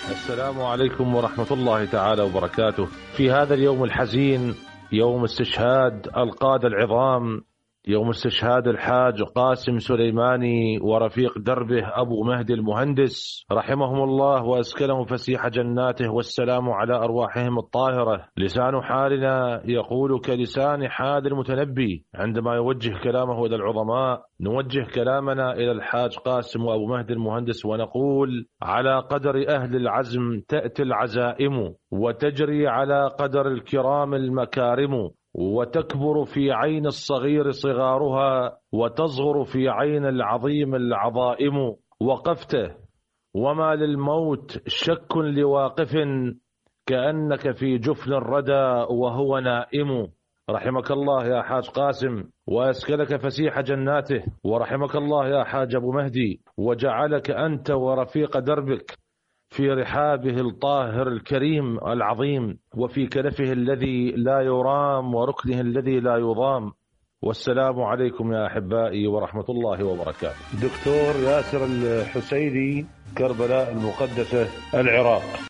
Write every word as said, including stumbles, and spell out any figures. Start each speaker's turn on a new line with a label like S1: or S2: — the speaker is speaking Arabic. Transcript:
S1: السلام عليكم ورحمة الله تعالى وبركاته. في هذا اليوم الحزين، يوم استشهاد القادة العظام، يوم استشهاد الحاج قاسم سليماني ورفيق دربه أبو مهدي المهندس رحمهم الله وأسكنهم فسيح جناته، والسلام على أرواحهم الطاهرة. لسان حالنا يقول كلسان حال المتنبي عندما يوجه كلامه إلى العظماء. نوجه كلامنا إلى الحاج قاسم وأبو مهدي المهندس ونقول: على قدر أهل العزم تأتي العزائم، وتجري على قدر الكرام المكارم، وتكبر في عين الصغير صغارها، وتصغر في عين العظيم العظائم. وقفته وما للموت شك لواقف، كأنك في جفن الردى وهو نائم. رحمك الله يا حاج قاسم، وأسكنك فسيح جناته، ورحمك الله يا حاج أبو مهدي، وجعلك أنت ورفيق دربك في رحابه الطاهر الكريم العظيم، وفي كنفه الذي لا يرام، وركنه الذي لا يضام. والسلام عليكم يا أحبائي ورحمة الله وبركاته. دكتور ياسر الحسيني، كربلاء المقدسة، العراق.